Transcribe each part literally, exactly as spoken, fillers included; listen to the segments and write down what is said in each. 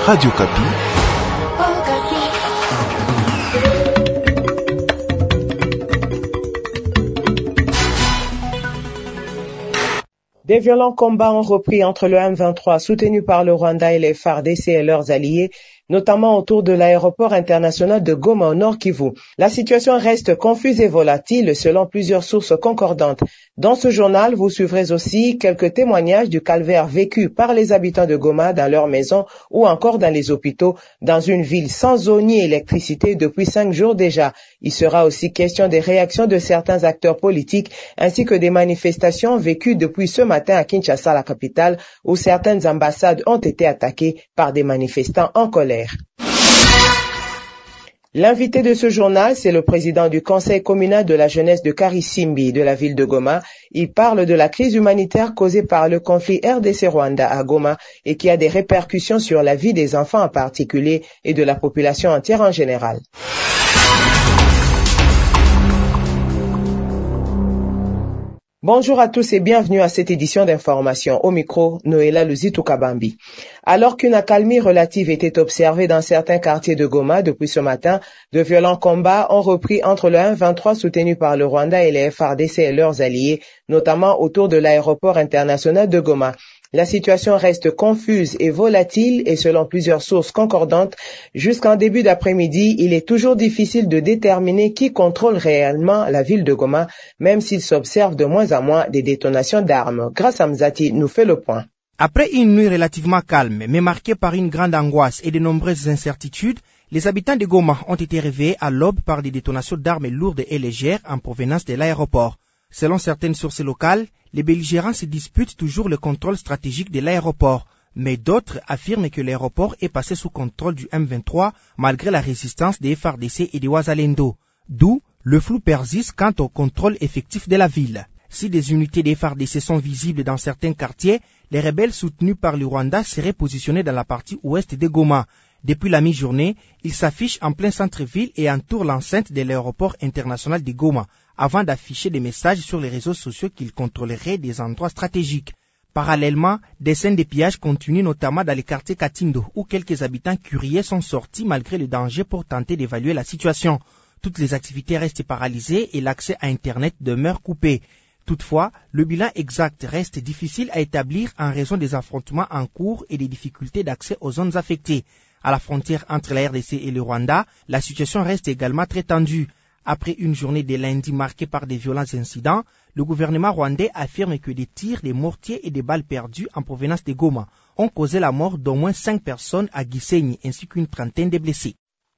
Radio Kapi. Des violents combats ont repris entre le M vingt-trois soutenu par le Rwanda et les F A R D C et leurs alliés, notamment autour de l'aéroport international de Goma au Nord Kivu. La situation reste confuse et volatile selon plusieurs sources concordantes. Dans ce journal, vous suivrez aussi quelques témoignages du calvaire vécu par les habitants de Goma dans leurs maisons ou encore dans les hôpitaux, dans une ville sans eau ni électricité depuis cinq jours déjà. Il sera aussi question des réactions de certains acteurs politiques ainsi que des manifestations vécues depuis ce matin à Kinshasa, la capitale, où certaines ambassades ont été attaquées par des manifestants en colère. L'invité de ce journal, c'est le président du conseil communal de la jeunesse de Karisimbi de la ville de Goma. Il parle de la crise humanitaire causée par le conflit R D C-Rwanda à Goma et qui a des répercussions sur la vie des enfants en particulier et de la population entière en général. Bonjour à tous et bienvenue à cette édition d'information. Au micro, Noéla Luzitou Kabambi. Alors qu'une accalmie relative était observée dans certains quartiers de Goma depuis ce matin, de violents combats ont repris entre le M vingt-trois soutenu par le Rwanda et les F A R D C et leurs alliés, notamment autour de l'aéroport international de Goma. La situation reste confuse et volatile et selon plusieurs sources concordantes, jusqu'en début d'après-midi, il est toujours difficile de déterminer qui contrôle réellement la ville de Goma, même s'il s'observe de moins en moins des détonations d'armes. Grâce à Mzati nous fait le point. Après une nuit relativement calme, mais marquée par une grande angoisse et de nombreuses incertitudes, les habitants de Goma ont été réveillés à l'aube par des détonations d'armes lourdes et légères en provenance de l'aéroport. Selon certaines sources locales, les belligérants se disputent toujours le contrôle stratégique de l'aéroport, mais d'autres affirment que l'aéroport est passé sous contrôle du M vingt-trois malgré la résistance des F A R D C et des Wazalendo, d'où le flou persiste quant au contrôle effectif de la ville. Si des unités des F A R D C sont visibles dans certains quartiers, les rebelles soutenus par le Rwanda seraient positionnés dans la partie ouest de Goma. Depuis la mi-journée, ils s'affichent en plein centre-ville et entourent l'enceinte de l'aéroport international de Goma, avant d'afficher des messages sur les réseaux sociaux qu'ils contrôleraient des endroits stratégiques. Parallèlement, des scènes de pillage continuent notamment dans les quartiers Katindo, où quelques habitants curieux sont sortis malgré le danger pour tenter d'évaluer la situation. Toutes les activités restent paralysées et l'accès à Internet demeure coupé. Toutefois, le bilan exact reste difficile à établir en raison des affrontements en cours et des difficultés d'accès aux zones affectées. À la frontière entre la R D C et le Rwanda, la situation reste également très tendue. Après une journée de lundi marquée par des violents incidents, le gouvernement rwandais affirme que des tirs, des mortiers et des balles perdues en provenance de Goma ont causé la mort d'au moins cinq personnes à Gisenyi ainsi qu'une trentaine de blessés.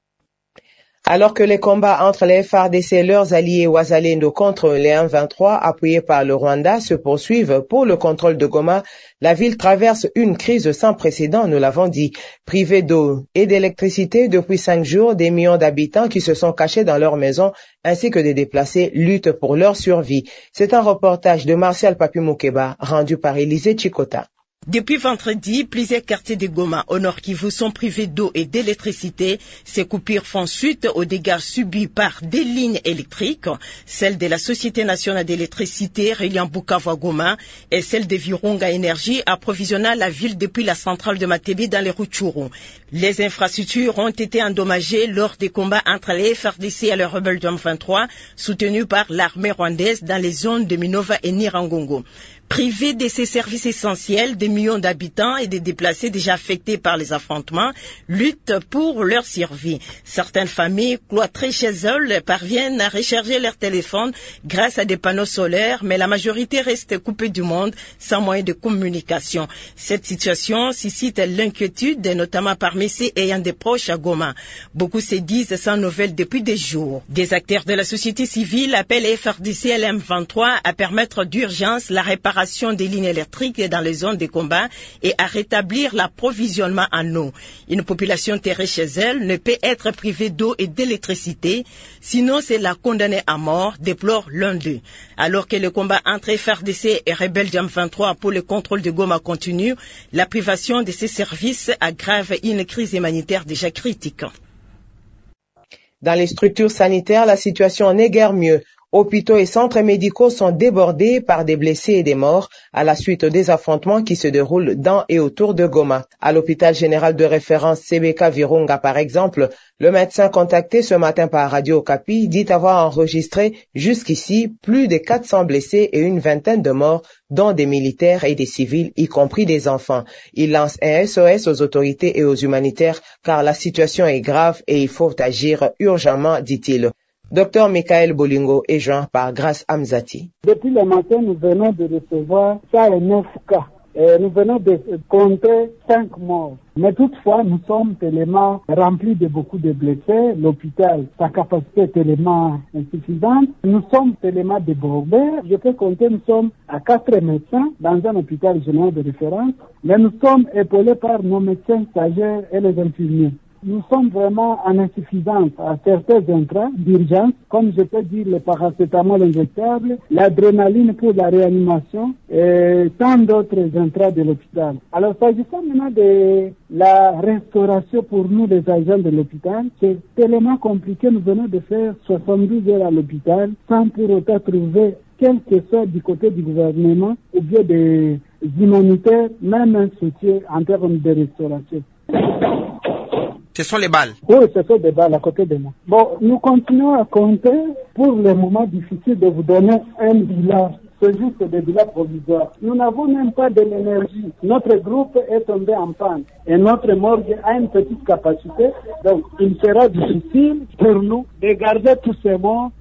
Alors que les combats entre les F A R D C et leurs alliés Wazalendo contre les M vingt-trois appuyés par le Rwanda se poursuivent pour le contrôle de Goma, la ville traverse une crise sans précédent, nous l'avons dit. Privée d'eau et d'électricité depuis cinq jours, des millions d'habitants qui se sont cachés dans leurs maisons ainsi que des déplacés luttent pour leur survie. C'est un reportage de Martial Papi Moukeba rendu par Élisée Chikota. Depuis vendredi, plusieurs quartiers de Goma au Nord Kivu sont privés d'eau et d'électricité. Ces coupures font suite aux dégâts subis par des lignes électriques, celle de la Société nationale d'électricité reliant Bukavu à Goma et celle de Virunga Énergie approvisionnant la ville depuis la centrale de Matebe dans les Rutshuru. Les infrastructures ont été endommagées lors des combats entre les F A R D C et les rebelles du M vingt-trois soutenus par l'armée rwandaise dans les zones de Minova et Nirangongo. Privés de ces services essentiels, des millions d'habitants et des déplacés déjà affectés par les affrontements luttent pour leur survie. Certaines familles cloîtrées chez elles parviennent à recharger leur téléphone grâce à des panneaux solaires, mais la majorité reste coupée du monde sans moyen de communication. Cette situation suscite l'inquiétude, notamment parmi ceux ayant des proches à Goma. Beaucoup se disent sans nouvelles depuis des jours. Des acteurs de la société civile appellent les F A R D C et l'M vingt-trois à permettre d'urgence la réparation des lignes électriques dans les zones de combat et à rétablir l'approvisionnement en eau. Une population terrée chez elle ne peut être privée d'eau et d'électricité, sinon c'est la condamner à mort, déplore l'un d'eux. Alors que le combat entre F A R D C et rebelles du M vingt-trois pour le contrôle de Goma continue, la privation de ces services aggrave une crise humanitaire déjà critique. Dans les structures sanitaires, la situation n'est guère mieux. Hôpitaux et centres médicaux sont débordés par des blessés et des morts à la suite des affrontements qui se déroulent dans et autour de Goma. À l'hôpital général de référence C B K Virunga, par exemple, le médecin contacté ce matin par Radio Okapi dit avoir enregistré jusqu'ici plus de quatre cents blessés et une vingtaine de morts, dont des militaires et des civils, y compris des enfants. Il lance un S O S aux autorités et aux humanitaires car la situation est grave et il faut agir urgemment, dit-il. Docteur Michael Bolingo est joint par Grace Amzati. Depuis le matin, nous venons de recevoir cent neuf cas. Et nous venons de compter cinq morts. Mais toutefois, nous sommes tellement remplis de beaucoup de blessés. L'hôpital, sa capacité est tellement insuffisante. Nous sommes tellement débordés. Je peux compter, nous sommes à quatre médecins dans un hôpital général de référence. Mais nous sommes épaulés par nos médecins stagiaires et les infirmiers. Nous sommes vraiment en insuffisance à certains intrants d'urgence, comme je peux dire le paracétamol injectable, l'adrénaline pour la réanimation et tant d'autres intrants de l'hôpital. Alors, s'agissant maintenant de la restauration pour nous, les agents de l'hôpital, c'est tellement compliqué. Nous venons de faire soixante-douze heures à l'hôpital sans pour autant trouver, quel que soit du côté du gouvernement ou bien des humanitaires, même un soutien en termes de restauration. Ce sont les balles. Oui, ce sont des balles à côté de moi. Bon, nous continuons à compter. Pour les moments difficiles de vous donner un bilan. C'est juste des bilans provisoires. Nous n'avons même pas de l'énergie. Notre groupe est tombé en panne. Et notre morgue a une petite capacité. Donc, il sera difficile pour nous de garder tous ces morts.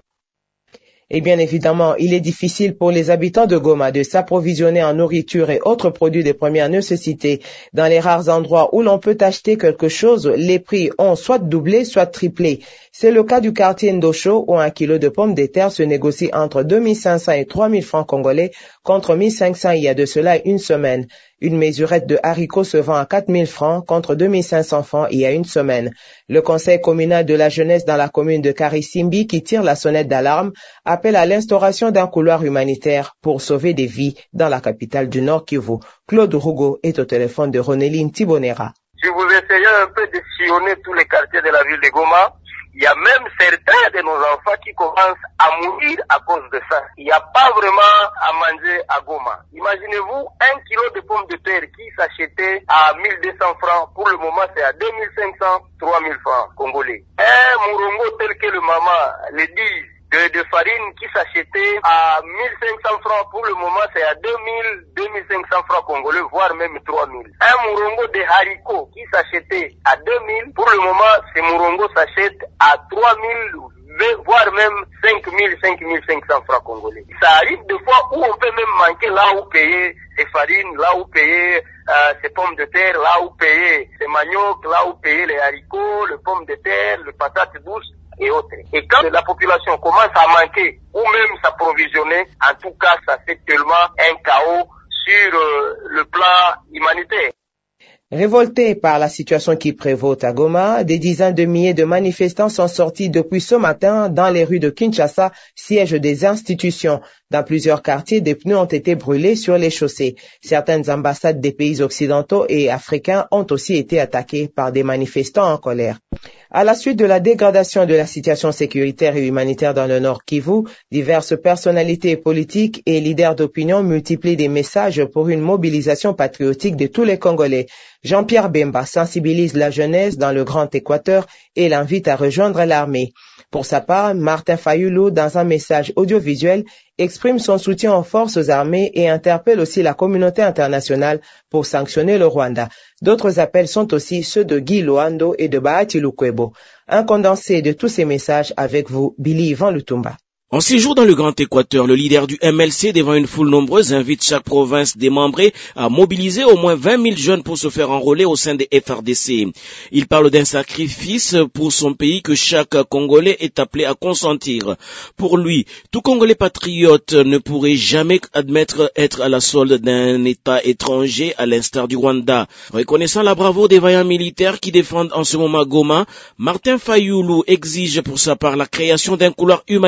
Et bien évidemment, il est difficile pour les habitants de Goma de s'approvisionner en nourriture et autres produits de première nécessité. Dans les rares endroits où l'on peut acheter quelque chose, les prix ont soit doublé, soit triplé. C'est le cas du quartier Ndosho où un kilo de pommes de terre se négocie entre deux mille cinq cents et trois mille francs congolais contre mille cinq cents il y a de cela une semaine. Une mesurette de haricots se vend à quatre mille francs contre deux mille cinq cents francs il y a une semaine. Le conseil communal de la jeunesse dans la commune de Karisimbi, qui tire la sonnette d'alarme, appelle à l'instauration d'un couloir humanitaire pour sauver des vies dans la capitale du Nord Kivu. Claude Rougo est au téléphone de Ronéline Thibonera. Si vous essayez un peu de sillonner tous les quartiers de la ville de Goma, il y a même certains de nos enfants qui commencent à mourir à cause de ça. Il n'y a pas vraiment à manger à Goma. Imaginez-vous un kilo de pommes de terre qui s'achetait à mille deux cents francs. Pour le moment, c'est à deux mille cinq cents, trois mille francs congolais. Un mourongo tel que le maman le dit, de, de farine qui s'achetait à mille cinq cents francs. Pour le moment, c'est à deux mille, deux mille cinq cents francs congolais, voire même trois mille. Un mourongo de haricots qui s'achetait à deux mille. Pour le moment, ces mourongo s'achètent à trois mille, voire même cinq mille, cinq mille cinq cents francs congolais. Ça arrive des fois où on peut même manquer là où payer ces farines, là où payer euh, ces pommes de terre, là où payer ces manioc, là où payer les haricots, les pommes de terre, les patates douces et autres. Et quand la population commence à manquer ou même s'approvisionner, en tout cas, ça fait tellement un chaos sur euh, le plan humanitaire. Révoltés par la situation qui prévaut à Goma, des dizaines de milliers de manifestants sont sortis depuis ce matin dans les rues de Kinshasa, siège des institutions. Dans plusieurs quartiers, des pneus ont été brûlés sur les chaussées. Certaines ambassades des pays occidentaux et africains ont aussi été attaquées par des manifestants en colère. À la suite de la dégradation de la situation sécuritaire et humanitaire dans le Nord Kivu, diverses personnalités politiques et leaders d'opinion multiplient des messages pour une mobilisation patriotique de tous les Congolais. Jean-Pierre Bemba sensibilise la jeunesse dans le Grand Équateur et l'invite à rejoindre l'armée. Pour sa part, Martin Fayulu, dans un message audiovisuel, exprime son soutien aux forces armées et interpelle aussi la communauté internationale pour sanctionner le Rwanda. D'autres appels sont aussi ceux de Guy Loando et de Bahati Lukwebo. Un condensé de tous ces messages avec vous, Billy Ivan Lutumba. En séjour dans le Grand Équateur, le leader du M L C, devant une foule nombreuse, invite chaque province démembrée à mobiliser au moins vingt mille jeunes pour se faire enrôler au sein des F R D C. Il parle d'un sacrifice pour son pays que chaque Congolais est appelé à consentir. Pour lui, tout Congolais patriote ne pourrait jamais admettre être à la solde d'un État étranger à l'instar du Rwanda. Reconnaissant la bravoure des vaillants militaires qui défendent en ce moment Goma, Martin Fayulu exige pour sa part la création d'un couloir humanitaire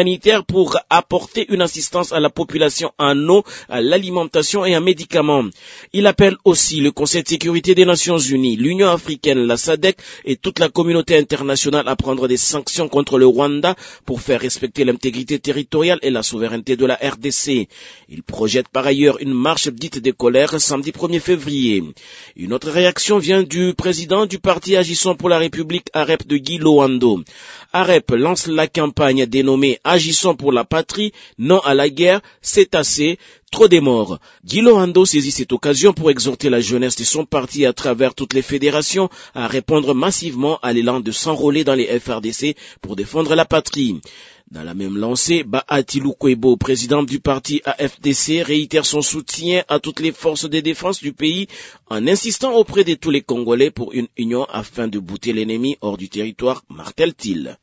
pour apporter une assistance à la population en eau, à l'alimentation et en médicaments. Il appelle aussi le Conseil de sécurité des Nations Unies, l'Union africaine, la S A D C et toute la communauté internationale à prendre des sanctions contre le Rwanda pour faire respecter l'intégrité territoriale et la souveraineté de la R D C. Il projette par ailleurs une marche dite de colère samedi premier février. Une autre réaction vient du président du parti Agissons pour la République, A R E P de Guy Loando. A R E P lance la campagne dénommée Agissons pour la patrie, non à la guerre, c'est assez, trop des morts. Guy Loando saisit cette occasion pour exhorter la jeunesse de son parti à travers toutes les fédérations à répondre massivement à l'élan de s'enrôler dans les F R D C pour défendre la patrie. Dans la même lancée, Bahati Lukwebo, président du parti A F D C, réitère son soutien à toutes les forces de défense du pays en insistant auprès de tous les Congolais pour une union afin de bouter l'ennemi hors du territoire, martèle-t-il.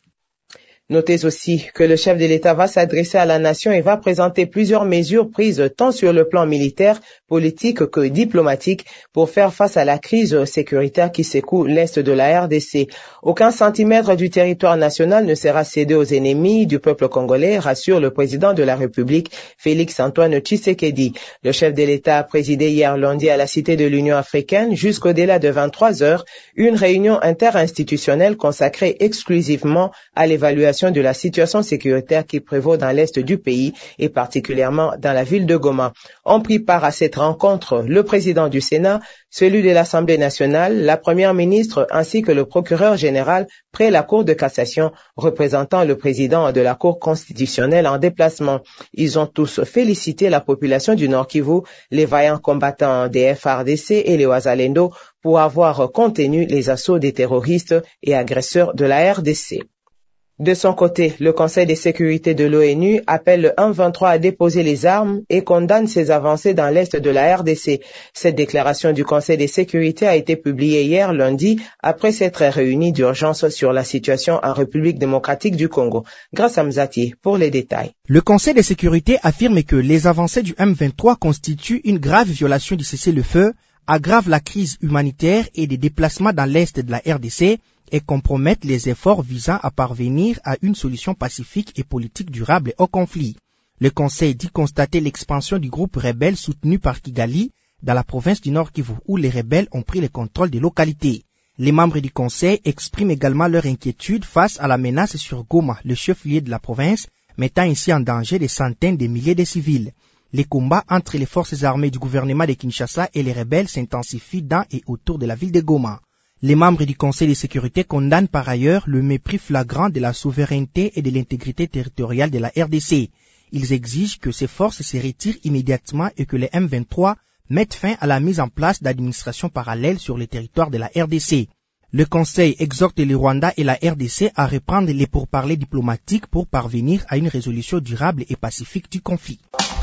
Notez aussi que le chef de l'État va s'adresser à la nation et va présenter plusieurs mesures prises tant sur le plan militaire, politique que diplomatique pour faire face à la crise sécuritaire qui secoue l'Est de la R D C. Aucun centimètre du territoire national ne sera cédé aux ennemis du peuple congolais, rassure le président de la République, Félix-Antoine Tshisekedi. Le chef de l'État a présidé hier lundi à la Cité de l'Union africaine jusqu'au-delà de vingt-trois heures une réunion interinstitutionnelle consacrée exclusivement à l'évaluation de la situation sécuritaire qui prévaut dans l'est du pays et particulièrement dans la ville de Goma. On prit part à cette rencontre le président du Sénat, celui de l'Assemblée nationale, la première ministre ainsi que le procureur général près la Cour de cassation représentant le président de la Cour constitutionnelle en déplacement. Ils ont tous félicité la population du Nord Kivu, les vaillants combattants des F R D C et les Wazalendo pour avoir contenu les assauts des terroristes et agresseurs de la R D C. De son côté, le Conseil de sécurité de l'ONU appelle le un vingt-trois à déposer les armes et condamne ses avancées dans l'est de la R D C. Cette déclaration du Conseil de sécurité a été publiée hier lundi après s'être réunie d'urgence sur la situation en République démocratique du Congo. Grâce à Mzati pour les détails. Le Conseil de sécurité affirme que les avancées du M vingt-trois constituent une grave violation du cessez-le-feu, aggravent la crise humanitaire et des déplacements dans l'est de la R D C et compromettent les efforts visant à parvenir à une solution pacifique et politique durable au conflit. Le Conseil dit constater l'expansion du groupe rebelle soutenu par Kigali dans la province du Nord Kivu où les rebelles ont pris le contrôle des localités. Les membres du Conseil expriment également leur inquiétude face à la menace sur Goma, le chef-lieu de la province, mettant ainsi en danger des centaines de milliers de civils. Les combats entre les forces armées du gouvernement de Kinshasa et les rebelles s'intensifient dans et autour de la ville de Goma. Les membres du Conseil de sécurité condamnent par ailleurs le mépris flagrant de la souveraineté et de l'intégrité territoriale de la R D C. Ils exigent que ces forces se retirent immédiatement et que les M vingt-trois mettent fin à la mise en place d'administrations parallèles sur le territoire de la R D C. Le Conseil exhorte le Rwanda et la R D C à reprendre les pourparlers diplomatiques pour parvenir à une résolution durable et pacifique du conflit.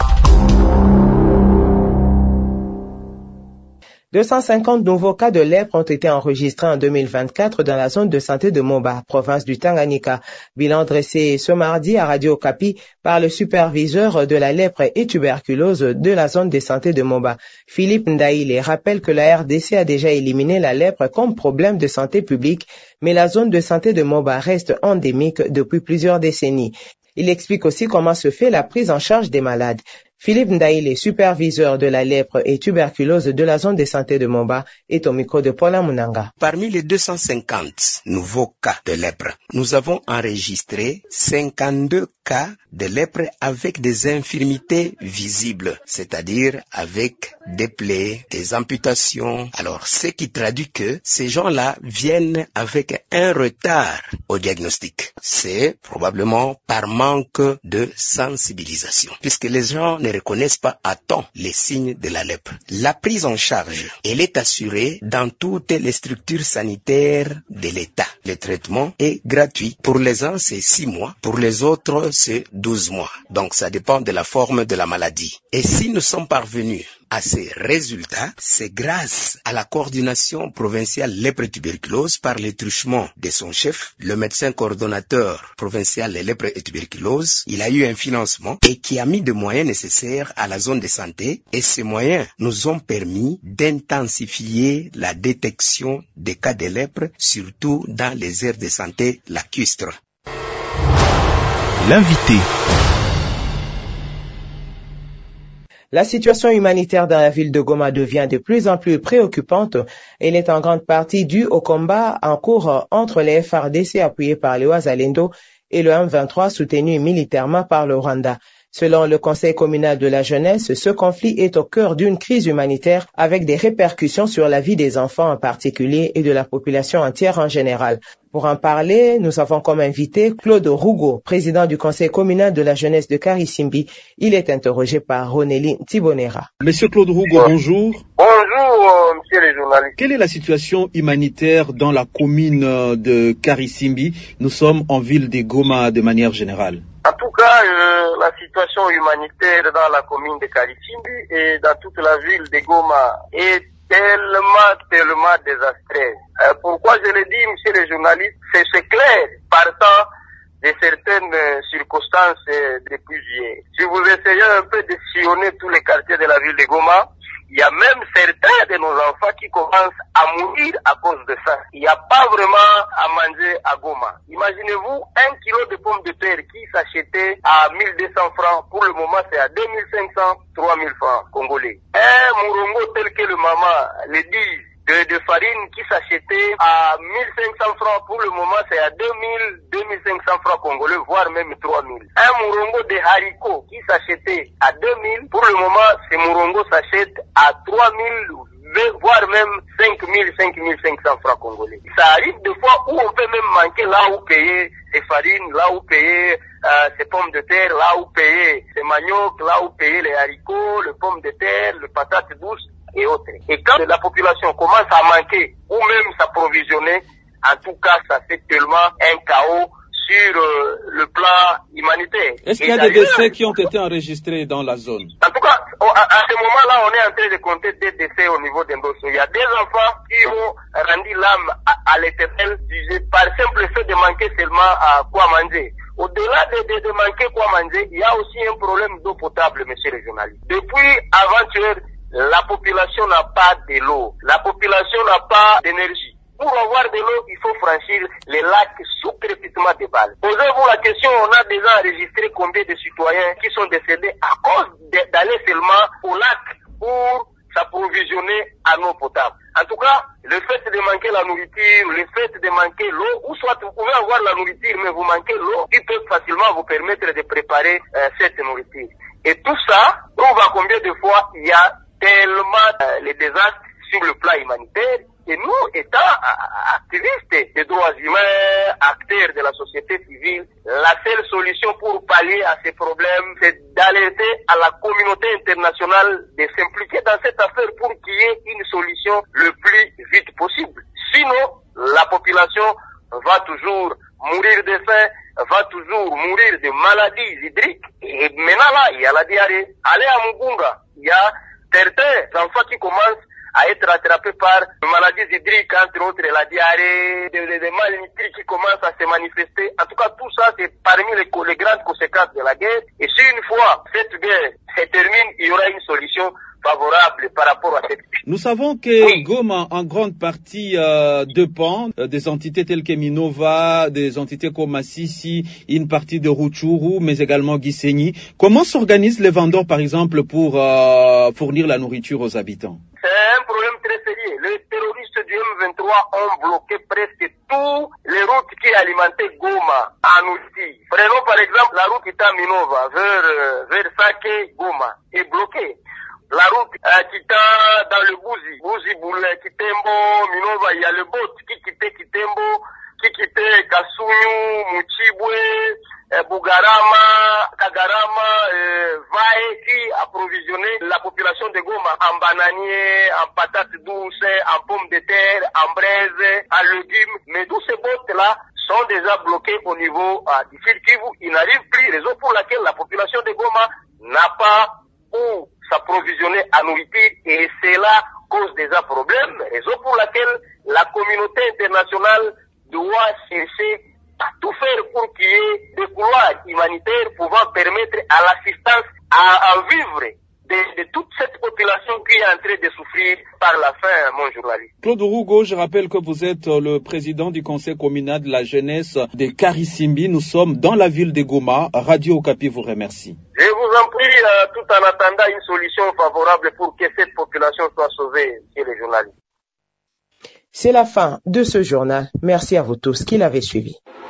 deux cent cinquante nouveaux cas de lèpre ont été enregistrés en deux mille vingt-quatre dans la zone de santé de Moba, province du Tanganyika. Bilan dressé ce mardi à Radio Okapi par le superviseur de la lèpre et tuberculose de la zone de santé de Moba. Philippe Ndaïle rappelle que la R D C a déjà éliminé la lèpre comme problème de santé publique, mais la zone de santé de Moba reste endémique depuis plusieurs décennies. Il explique aussi comment se fait la prise en charge des malades. Philippe Ndaïle, superviseur de la lèpre et tuberculose de la zone de santé de Moba, est au micro de Paula Munanga. Parmi les deux cent cinquante nouveaux cas de lèpre, nous avons enregistré cinquante-deux cas de lèpre avec des infirmités visibles, c'est-à-dire avec des plaies, des amputations. Alors, ce qui traduit que ces gens-là viennent avec un retard au diagnostic. C'est probablement par manque de sensibilisation, puisque les gens ne reconnaissent pas à temps les signes de la lèpre. La prise en charge, elle est assurée dans toutes les structures sanitaires de l'État. Le traitement est gratuit. Pour les uns, c'est six mois. Pour les autres, c'est douze mois. Donc, ça dépend de la forme de la maladie. Et si nous sommes parvenus à ces résultats, c'est grâce à la coordination provinciale lèpre-tuberculose par le truchement de son chef, le médecin coordonnateur provincial de lèpre et tuberculose. Il a eu un financement et qui a mis des moyens nécessaires à la zone de santé, et ces moyens nous ont permis d'intensifier la détection des cas de lèpre, surtout dans les aires de santé lacustres. L'invité. La situation humanitaire dans la ville de Goma devient de plus en plus préoccupante. Elle est en grande partie due au combat en cours entre les F A R D C appuyés par les Wazalendo et le M vingt-trois soutenu militairement par le Rwanda. Selon le Conseil communal de la jeunesse, ce conflit est au cœur d'une crise humanitaire avec des répercussions sur la vie des enfants en particulier et de la population entière en général. Pour en parler, nous avons comme invité Claude Rougo, président du Conseil communal de la jeunesse de Karisimbi. Il est interrogé par Roneli Tibonera. Monsieur Claude Rougo, bonjour. Bonjour, euh, monsieur les journalistes. Quelle est la situation humanitaire dans la commune de Karisimbi? Nous sommes en ville de Goma de manière générale. En tout cas, euh, la situation humanitaire dans la commune de Karisimbi et dans toute la ville de Goma est tellement, tellement désastreuse. Euh, pourquoi je le dis, monsieur les journalistes, c'est clair, partant de certaines euh, circonstances euh, depuis hier. Si vous essayez un peu de sillonner tous les quartiers de la ville de Goma, il y a même certains de nos enfants qui commencent à mourir à cause de ça. Il n'y a pas vraiment à manger à Goma. Imaginez-vous un kilo de pommes de terre qui s'achetait à mille deux cents francs. Pour le moment, c'est à deux mille cinq cents, trois mille francs congolais. Un mourongo tel que le maman le dit, de, de farine qui s'achetait à mille cinq cents francs. Pour le moment, c'est à deux mille, deux mille cinq cents francs congolais, voire même trois mille. Un mourongo de haricots qui s'achetait à deux mille. Pour le moment, ce mourongo s'achète à trois mille, voire même cinq mille, cinq mille cinq cents francs congolais. Ça arrive des fois où on peut même manquer là où payer ces farines, là où payer euh, ces pommes de terre, là où payer ces manioc, là où payer les haricots, les pommes de terre, les patates douces et autres. Et quand la population commence à manquer ou même s'approvisionner, en tout cas, ça fait tellement un chaos sur euh, le plan humanitaire. Est-ce qu'il y a des décès qui ont été enregistrés dans la zone? En tout cas, à, à ce moment-là, on est en train de compter des décès au niveau d'Endosso. Il y a des enfants qui ont rendu l'âme à, à l'éternel par simple fait de manquer seulement à quoi manger. Au-delà de, de, de manquer quoi manger, il y a aussi un problème d'eau potable, monsieur le journaliste. Depuis avant-hier, la population n'a pas de l'eau. La population n'a pas d'énergie. Pour avoir de l'eau, il faut franchir les lacs sous crépitement de balles. Posez-vous la question, on a déjà enregistré combien de citoyens qui sont décédés à cause d'aller seulement au lac pour s'approvisionner en eau potable. En tout cas, le fait de manquer la nourriture, le fait de manquer l'eau, ou soit vous pouvez avoir la nourriture, mais vous manquez l'eau, qui peut facilement vous permettre de préparer euh, cette nourriture. Et tout ça prouve à combien de fois il y a tellement euh, les désastres sur le plan humanitaire. Et nous, étant activistes des droits humains, acteurs de la société civile, la seule solution pour pallier à ces problèmes, c'est d'alerter à la communauté internationale de s'impliquer dans cette affaire pour qu'il y ait une solution le plus vite possible. Sinon, la population va toujours mourir de faim, va toujours mourir de maladies hydriques. Et maintenant là, il y a la diarrhée. Allez à Mugunga, il y a certains enfants qui commencent à être attrapés par des maladies hydriques, entre autres la diarrhée, des, des, des malnutris qui commencent à se manifester. En tout cas, tout ça, c'est parmi les, les grandes conséquences de la guerre. Et si une fois cette guerre se termine, il y aura une solution favorable par rapport à cette guerre. Nous savons que oui. Goma, en grande partie, euh, dépend euh, des entités telles que Minova, des entités comme Masisi, une partie de Rutshuru, mais également Gisenyi. Comment s'organisent les vendeurs, par exemple, pour euh, fournir la nourriture aux habitants? C'est un problème très sérieux. Les terroristes du M vingt-trois ont bloqué presque toutes les routes qui alimentaient Goma en Outi. Prenons par exemple la route Ita-Minova vers, vers Sake, Goma, est bloquée. La route euh, qui tend dans le Bouzi, Bouzi, Boule, Kitembo, Minova, il y a le bot qui quittait Kitembo, qui quittait Kasunyu, Muchibwe, euh, Bugarama, Kagarama, euh, Vae, qui approvisionnait la population de Goma en bananier, en patates douces, en pommes de terre, en braise, en légumes. Mais tous ces bottes-là sont déjà bloqués au niveau euh, du Sud Kivu. Ils n'arrivent plus, raison pour laquelle la population de Goma n'a pas où s'approvisionner à nourriture, et cela cause déjà problème, raison pour laquelle la communauté internationale doit chercher à tout faire pour qu'il y ait des couloirs humanitaires pouvant permettre à l'assistance à, à vivre de, de toute cette population qui est en train de souffrir par la fin, mon journaliste. Claude Rougo, je rappelle que vous êtes le président du conseil communal de la jeunesse de Karisimbi. Nous sommes dans la ville de Goma. Radio Okapi vous remercie. Je vous en prie, euh, tout en attendant une solution favorable pour que cette population soit sauvée, monsieur le journaliste. C'est la fin de ce journal. Merci à vous tous qui l'avez suivi.